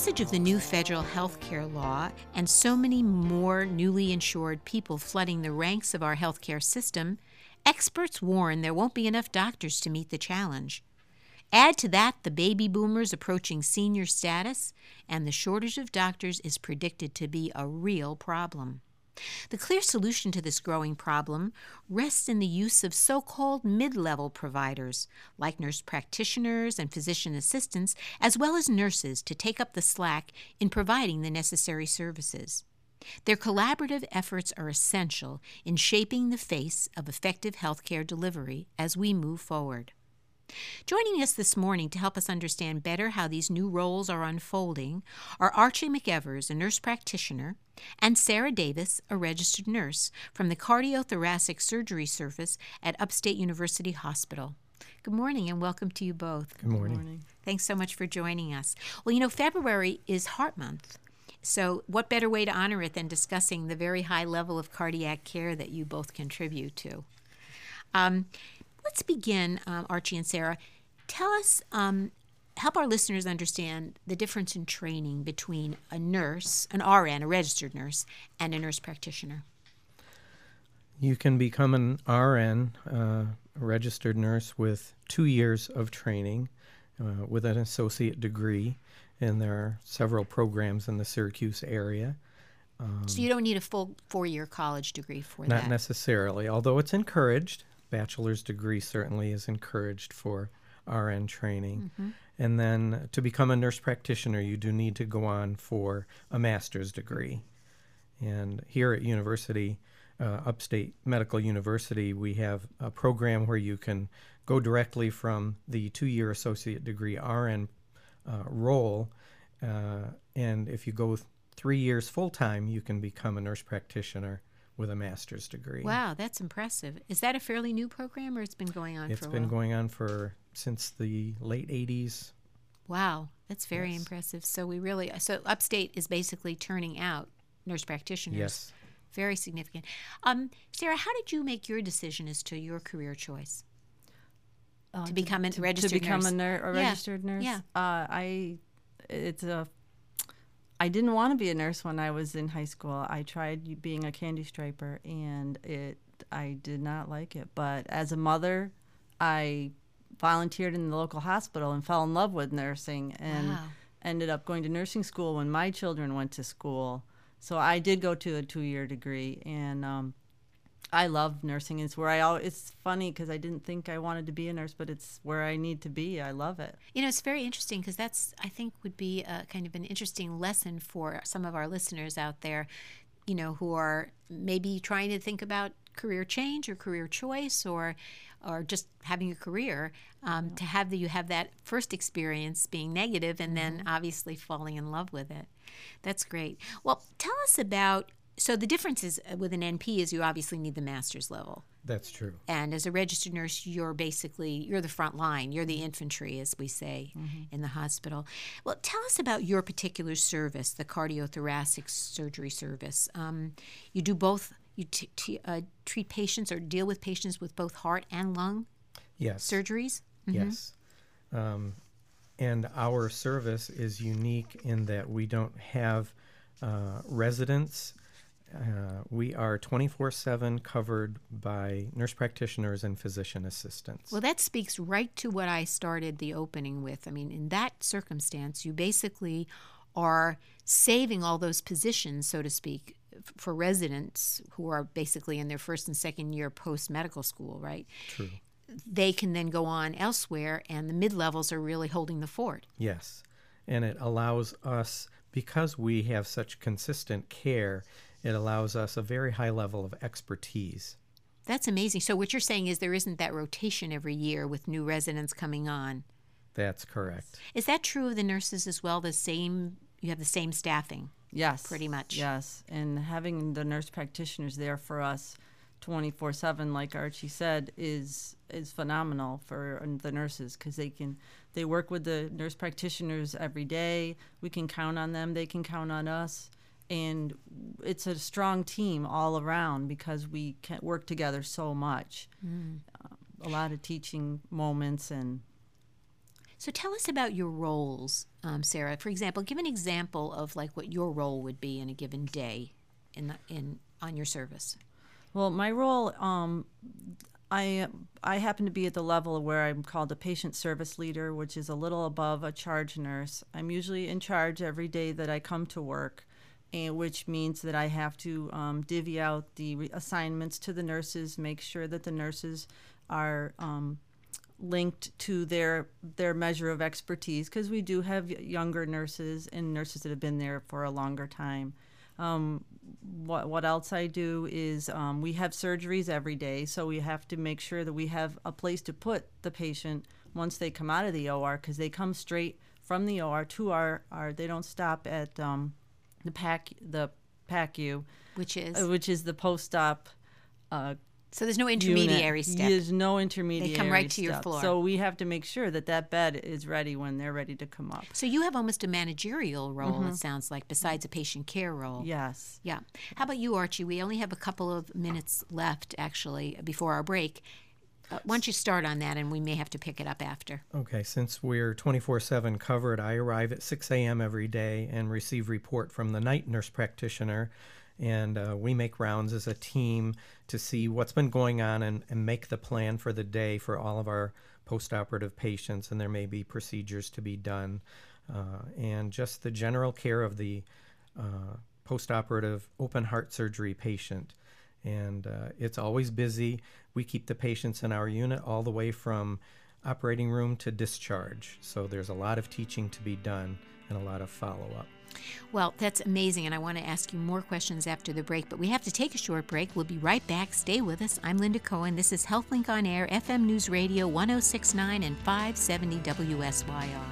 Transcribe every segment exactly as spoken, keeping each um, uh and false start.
passage of the new federal health care law and so many more newly insured people flooding the ranks of our health care system, experts warn there won't be enough doctors to meet the challenge. Add to that the baby boomers approaching senior status, and the shortage of doctors is predicted to be a real problem. The clear solution to this growing problem rests in the use of so-called mid-level providers, like nurse practitioners and physician assistants, as well as nurses, to take up the slack in providing the necessary services. Their collaborative efforts are essential in shaping the face of effective healthcare delivery as we move forward. Joining us this morning to help us understand better how these new roles are unfolding are Archie McEvers, a nurse practitioner, and Sarah Davis, a registered nurse from the Cardiothoracic Surgery Service at Upstate University Hospital. Good morning and welcome to you both. Good morning. Good morning. Thanks so much for joining us. Well, you know, February is Heart Month. So what better way to honor it than discussing the very high level of cardiac care that you both contribute to? Um, Let's begin, um, Archie and Sarah. Tell us, um, help our listeners understand the difference in training between a nurse, an R N, a registered nurse, and a nurse practitioner. You can become an R N, uh, a registered nurse, with two years of training uh, with an associate degree, and there are several programs in the Syracuse area. Um, so you don't need a full four-year college degree for not that? Not necessarily, although it's encouraged. Bachelor's degree certainly is encouraged for R N training. Mm-hmm. And then to become a nurse practitioner, you do need to go on for a master's degree. And here at University, uh, Upstate Medical University, we have a program where you can go directly from the two-year associate degree R N uh, role. Uh, and if you go th- three years full-time, you can become a nurse practitioner with a master's degree. Wow, that's impressive. Is that a fairly new program, or it's been going on it's for a while? It's been going on for since the late eighties. Wow, that's very yes. impressive. So we really, so Upstate is basically turning out nurse practitioners. Yes. Very significant. Um, Sarah, how did you make your decision as to your career choice? Uh, to become a to, registered to become nurse? a, ner- a yeah. registered nurse. Yeah. Uh, I, it's a. I didn't want to be a nurse when I was in high school. I tried being a candy striper, and it. I did not like it. But as a mother, I volunteered in the local hospital and fell in love with nursing, and wow. ended up going to nursing school when my children went to school. So I did go to a two-year degree, and um, I love nursing. It's where I. Al- it's funny because I didn't think I wanted to be a nurse, but it's where I need to be. I love it. You know, it's very interesting because that's, I think, would be a kind of an interesting lesson for some of our listeners out there, you know, who are maybe trying to think about career change or career choice, or or just having a career. Um, yeah. To have that, you have that first experience being negative, and then obviously falling in love with it. That's great. Well, tell us about. So the difference is with an N P is you obviously need the master's level. That's true. And as a registered nurse, you're basically, you're the front line. You're the infantry, as we say, mm-hmm. in the hospital. Well, tell us about your particular service, the Cardiothoracic Surgery Service. Um, you do both, you t- t- uh, treat patients or deal with patients with both heart and lung yes. surgeries? Mm-hmm. Yes. Um, and our service is unique in that we don't have uh, residents. Uh, we are twenty-four seven covered by nurse practitioners and physician assistants. Well, that speaks right to what I started the opening with. I mean, in that circumstance, you basically are saving all those positions, so to speak, f- for residents who are basically in their first and second year post-medical school, right? True. They can then go on elsewhere, and the mid-levels are really holding the fort. Yes, and it allows us, because we have such consistent care, it allows us a very high level of expertise. That's amazing. So what you're saying is there isn't that rotation every year with new residents coming on. That's correct. Is that true of the nurses as well? The same, you have the same staffing? Yes. Pretty much. Yes, and having the nurse practitioners there for us twenty-four seven, like Archie said, is is phenomenal for the nurses because they can they work with the nurse practitioners every day. We can count on them. They can count on us. And it's a strong team all around because we can work together so much. Mm. Uh, a lot of teaching moments and So tell us about your roles, um, Sarah. For example, give an example of like what your role would be in a given day in the, in on your service. Well, my role, um, I I happen to be at the level where I'm called a patient service leader, which is a little above a charge nurse. I'm usually in charge every day that I come to work, and which means that I have to um, divvy out the re- assignments to the nurses, make sure that the nurses are um, linked to their their measure of expertise, because we do have younger nurses and nurses that have been there for a longer time. Um, what what else I do is um, we have surgeries every day, so we have to make sure that we have a place to put the patient once they come out of the O R, because they come straight from the O R to our, our they don't stop at um, the PAC the PACU, Which is? uh, which is the post-op uh, So there's no intermediary unit. step. There's no intermediary They come right to your step. floor. So we have to make sure that that bed is ready when they're ready to come up. So you have almost a managerial role, it sounds like, besides a patient care role. Yes. Yeah. How about you, Archie? We only have a couple of minutes left, actually, before our break. Uh, why don't you start on that, and we may have to pick it up after. Okay, since we're twenty-four seven covered, I arrive at six a.m. every day and receive report from the night nurse practitioner, and uh, we make rounds as a team to see what's been going on and, and make the plan for the day for all of our post-operative patients, and there may be procedures to be done, uh, and just the general care of the uh, post-operative open heart surgery patient. And uh, it's always busy. We keep the patients in our unit all the way from operating room to discharge. So there's a lot of teaching to be done and a lot of follow-up. Well, that's amazing, and I want to ask you more questions after the break, but we have to take a short break. We'll be right back. Stay with us. I'm Linda Cohen. This is HealthLink on Air, F M News Radio one oh six point nine and five seventy W S Y R.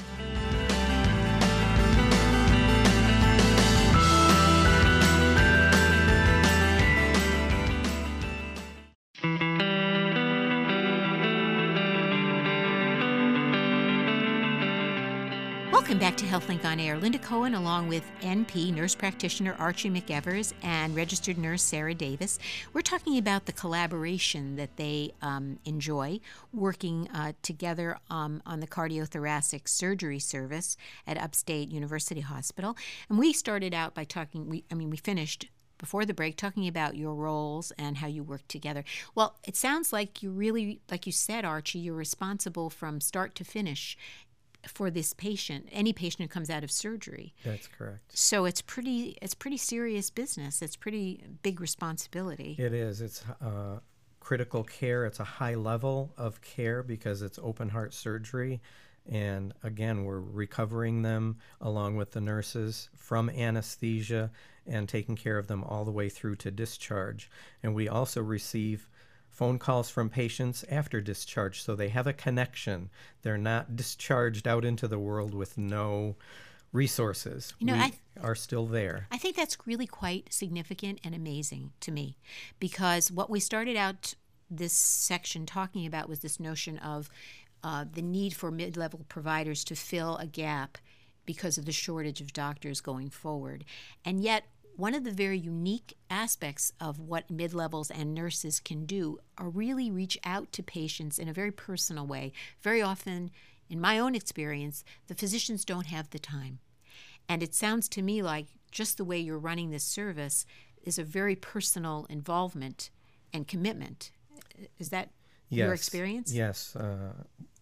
Welcome back to HealthLink on Air. Linda Cohen, along with N P, nurse practitioner Archie McEvers, and registered nurse Sarah Davis. We're talking about the collaboration that they um, enjoy working uh, together um, on the cardiothoracic surgery service at Upstate University Hospital. And we started out by talking, we, I mean, we finished before the break talking about your roles and how you work together. Well, it sounds like you really, like you said, Archie, you're responsible from start to finish for this patient, any patient who comes out of surgery. That's correct. So it's pretty it's pretty serious business. It's pretty big responsibility. It is. It's uh, critical care. It's a high level of care because it's open heart surgery. And again, we're recovering them along with the nurses from anesthesia and taking care of them all the way through to discharge. And we also receive phone calls from patients after discharge, so they have a connection. They're not discharged out into the world with no resources. You know, we I th- are still there. I think that's really quite significant and amazing to me, because what we started out this section talking about was this notion of uh, the need for mid-level providers to fill a gap because of the shortage of doctors going forward. And yet, one of the very unique aspects of what mid-levels and nurses can do are really reach out to patients in a very personal way. Very often, in my own experience, the physicians don't have the time. And it sounds to me like just the way you're running this service is a very personal involvement and commitment. Is that Yes. your experience? Yes. Uh,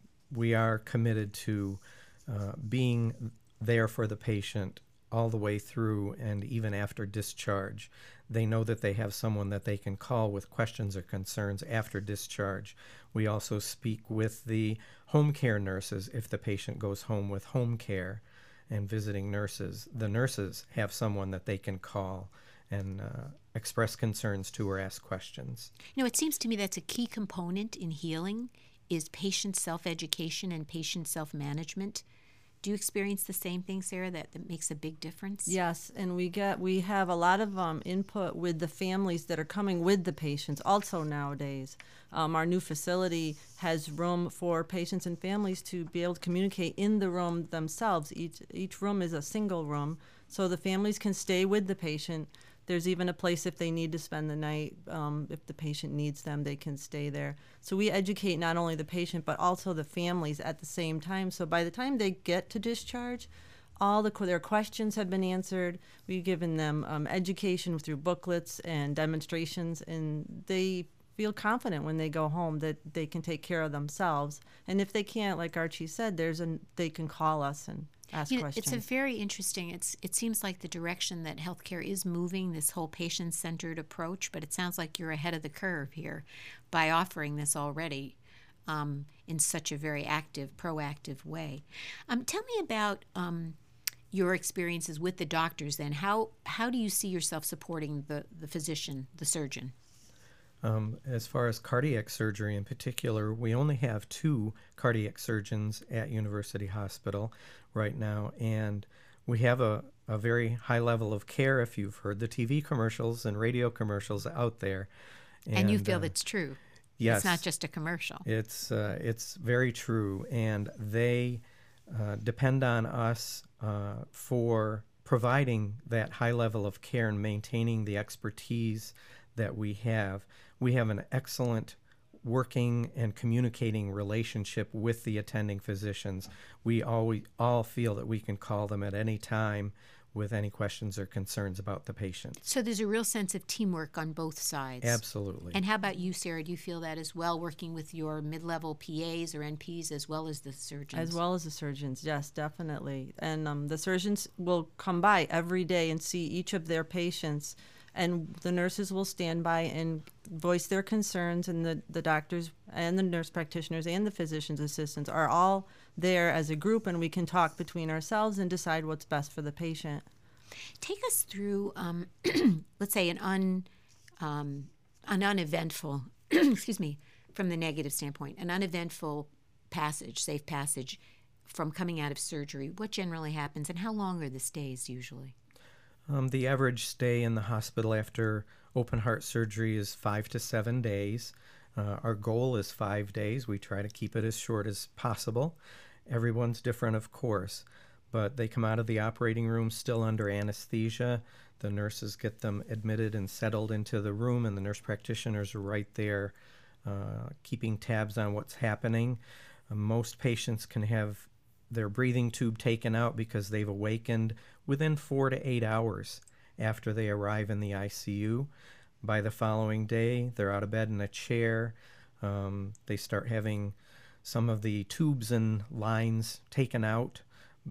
we are committed to uh, being there for the patient all the way through and even after discharge. They know that they have someone that they can call with questions or concerns after discharge. We also speak with the home care nurses if the patient goes home with home care and visiting nurses. The nurses have someone that they can call and uh, express concerns to or ask questions. You know, it seems to me that's a key component in healing is patient self-education and patient self-management. Do you experience the same thing, Sarah, that, that makes a big difference? Yes, and we get we have a lot of um, input with the families that are coming with the patients also nowadays. Um, our new facility has room for patients and families to be able to communicate in the room themselves. Each each room is a single room, so the families can stay with the patient. There's even a place if they need to spend the night, um, if the patient needs them, they can stay there. So we educate not only the patient, but also the families at the same time. So by the time they get to discharge, all the, their questions have been answered. We've given them um, education through booklets and demonstrations, and they feel confident when they go home that they can take care of themselves. And if they can't, like Archie said, there's a, they can call us and ask You know, questions. it's a very interesting, it's, it seems like the direction that healthcare is moving, this whole patient-centered approach, but it sounds like you're ahead of the curve here by offering this already um, in such a very active, proactive way. Um, tell me about um, your experiences with the doctors then. How, how do you see yourself supporting the, the physician, the surgeon? Um, as far as cardiac surgery in particular, we only have two cardiac surgeons at University Hospital right now, and we have a, a very high level of care, if you've heard the T V commercials and radio commercials out there. And, and you feel uh, that's true. Yes. It's not just a commercial. It's, uh, it's very true, and they uh, depend on us uh, for providing that high level of care and maintaining the expertise that we have. We have an excellent working and communicating relationship with the attending physicians. We always all feel that we can call them at any time with any questions or concerns about the patient. So there's a real sense of teamwork on both sides. Absolutely. And how about you, Sarah? Do you feel that as well, working with your mid-level P As or N Ps as well as the surgeons? As well as the surgeons, yes, definitely. And um, the surgeons will come by every day and see each of their patients, and the nurses will stand by and voice their concerns, and the, the doctors and the nurse practitioners and the physician's assistants are all there as a group, and we can talk between ourselves and decide what's best for the patient. Take us through, um, let's say, an un, um, an uneventful, excuse me, from the negative standpoint, an uneventful passage, safe passage from coming out of surgery. What generally happens, and how long are the stays usually? Um, the average stay in the hospital after open heart surgery is five to seven days. Uh, our goal is five days. We try to keep it as short as possible. Everyone's different, of course, but they come out of the operating room still under anesthesia. The nurses get them admitted and settled into the room, and the nurse practitioners are right there uh, keeping tabs on what's happening. Uh, most patients can have their breathing tube taken out because they've awakened within four to eight hours after they arrive in the I C U. By the following day, they're out of bed in a chair. Um, they start having some of the tubes and lines taken out.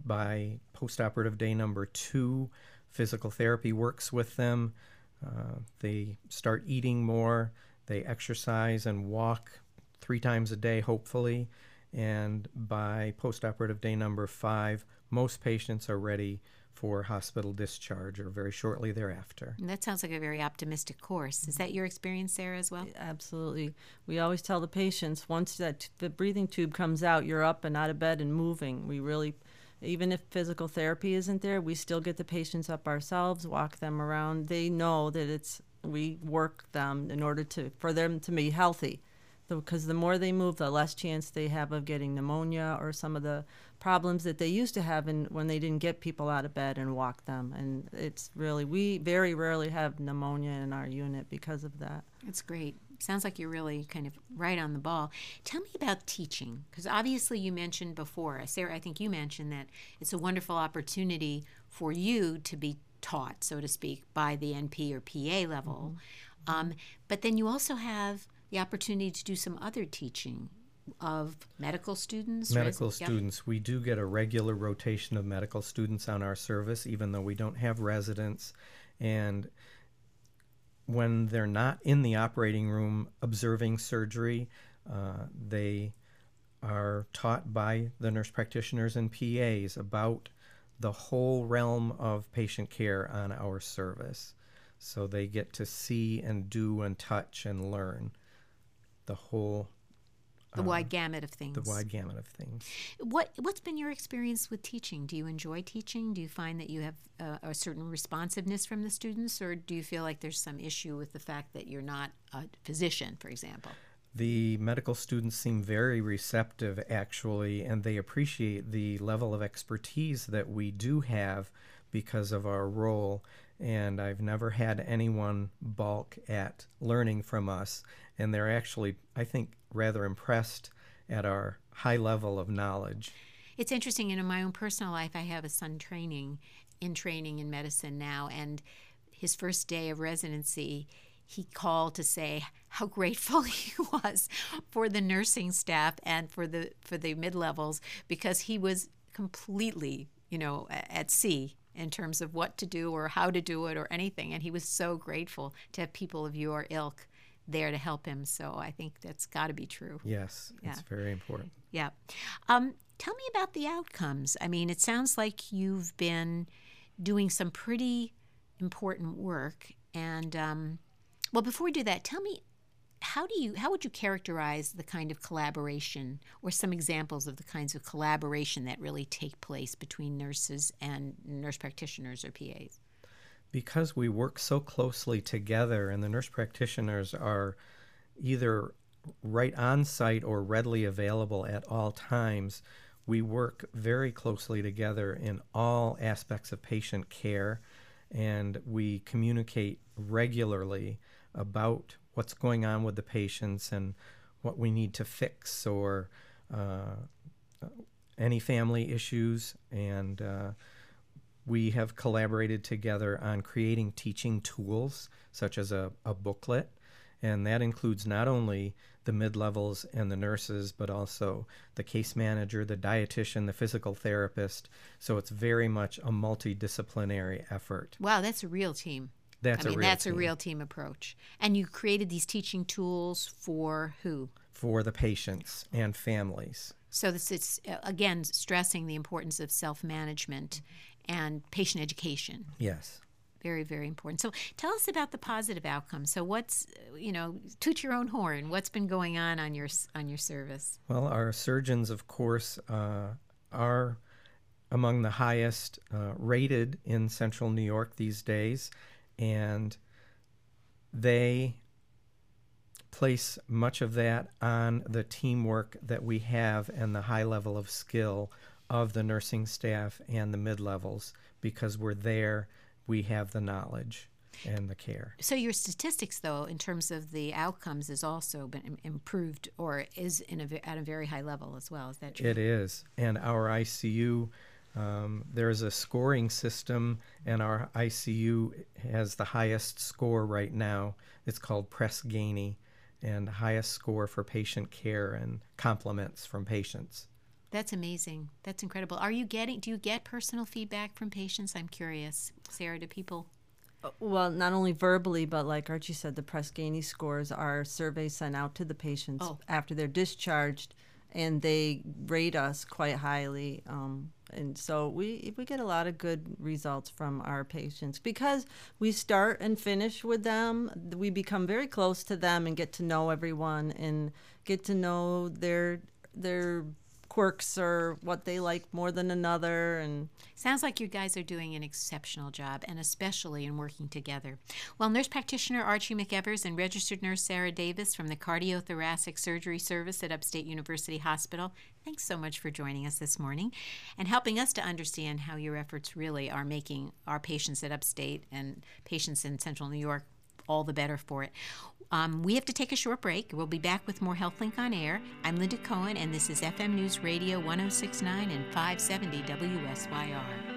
By postoperative day number two, physical therapy works with them. Uh, they start eating more. They exercise and walk three times a day, hopefully. And by postoperative day number five, most patients are ready for hospital discharge or very shortly thereafter. And that sounds like a very optimistic course. Is that your experience, Sarah, as well? Absolutely. We always tell the patients, once that t- the breathing tube comes out, you're up and out of bed and moving. We really, even if physical therapy isn't there, we still get the patients up ourselves, walk them around. They know that it's, we work them in order to, for them to be healthy. Because the more they move, the less chance they have of getting pneumonia or some of the problems that they used to have in, when they didn't get people out of bed and walk them. And it's really, we very rarely have pneumonia in our unit because of that. That's great. Sounds like you're really kind of right on the ball. Tell me about teaching, because obviously you mentioned before, Sarah, I think you mentioned that it's a wonderful opportunity for you to be taught, so to speak, by the N P or P A level. Mm-hmm. Um, but then you also have the opportunity to do some other teaching of medical students? Medical res- students. Yep. We do get a regular rotation of medical students on our service, even though we don't have residents. And when they're not in the operating room observing surgery, uh, they are taught by the nurse practitioners and P As about the whole realm of patient care on our service. So they get to see and do and touch and learn the whole the uh, wide gamut of things. The wide gamut of things. What what's been your experience with teaching? Do you enjoy teaching? Do you find that you have uh, a certain responsiveness from the students, or do you feel like there's some issue with the fact that you're not a physician, for example? The medical students seem very receptive, actually, and they appreciate the level of expertise that we do have because of our role. and I've never had anyone balk at learning from us. And they're actually, I think, rather impressed at our high level of knowledge. It's interesting. In my own personal life, I have a son training in training in medicine now, and his first day of residency, he called to say how grateful he was for the nursing staff and for the for the mid-levels, because he was completely, you know, at sea in terms of what to do or how to do it or anything. And he was so grateful to have people of your ilk there to help him. So I think that's got to be true. Yes, Yeah. it's very important. Yeah. Um, tell me about the outcomes. I mean, it sounds like you've been doing some pretty important work. And, um, well, before we do that, tell me, how do you, how would you characterize the kind of collaboration or some examples of the kinds of collaboration that really take place between nurses and nurse practitioners or P As? Because we work so closely together and the nurse practitioners are either right on site or readily available at all times, we work very closely together in all aspects of patient care, and we communicate regularly about what's going on with the patients and what we need to fix, or uh, any family issues. And uh, we have collaborated together on creating teaching tools, such as a, a booklet, and that includes not only the mid-levels and the nurses, but also the case manager, the dietitian, the physical therapist. So it's very much a multidisciplinary effort. Wow, that's a real team. That's I mean, a real that's team. a real team approach. And you created these teaching tools for who? For the patients and families. So this is, uh, again, stressing the importance of self-management and patient education. Yes. Very, very important. So tell us about the positive outcomes. So what's, uh, you know, toot your own horn. What's been going on on your s- on your service? Well, our surgeons, of course, uh, are among the highest uh, rated in Central New York these days, and they place much of that on the teamwork that we have and the high level of skill of the nursing staff and the mid-levels, because we're there, we have the knowledge and the care. So your statistics, though, in terms of the outcomes, has also been im- improved, or is in a, ve- at a very high level as well. Is that true? It is. And our I C U, um, there's a scoring system, and our I C U has the highest score right now. It's called Press Ganey, and highest score for patient care and compliments from patients. That's amazing. That's incredible. Are you getting, do you get personal feedback from patients? I'm curious. Sarah, do people? Well, not only verbally, but like Archie said, the Press Ganey scores are surveys sent out to the patients Oh. after they're discharged, and they rate us quite highly. Um, and so we we get a lot of good results from our patients because we start and finish with them. We become very close to them and get to know everyone and get to know their their quirks or what they like more than another. And Sounds like you guys are doing an exceptional job, and especially in working together. Well, nurse practitioner Archie McEvers and registered nurse Sarah Davis from the Cardiothoracic Surgery Service at Upstate University Hospital, thanks so much for joining us this morning and helping us to understand how your efforts really are making our patients at Upstate and patients in Central New York all the better for it. Um, we have to take a short break. We'll be back with more HealthLink on Air. I'm Linda Cohen, and this is F M News Radio one oh six point nine and five seventy W S Y R.